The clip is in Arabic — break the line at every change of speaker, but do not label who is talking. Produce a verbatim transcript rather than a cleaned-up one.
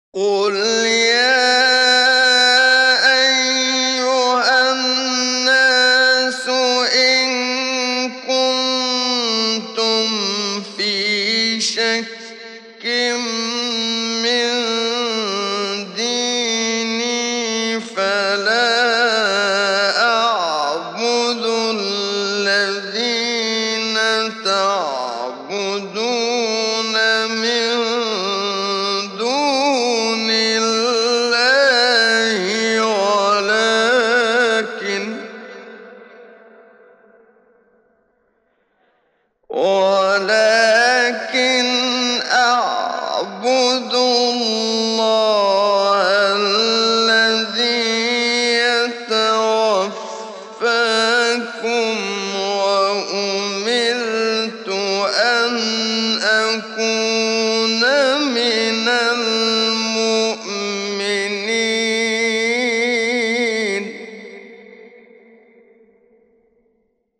قُلْ يَا أَيُّهَا النَّاسُ إِن كُنتُمْ فِي شَكٍّ مِّن دِينِي فَلَا أَعْبُدُ الَّذِينَ تَعْبُدُونَ مِن دُونِ اللَّهِ وَلَٰكِنْ أَعْبُدُ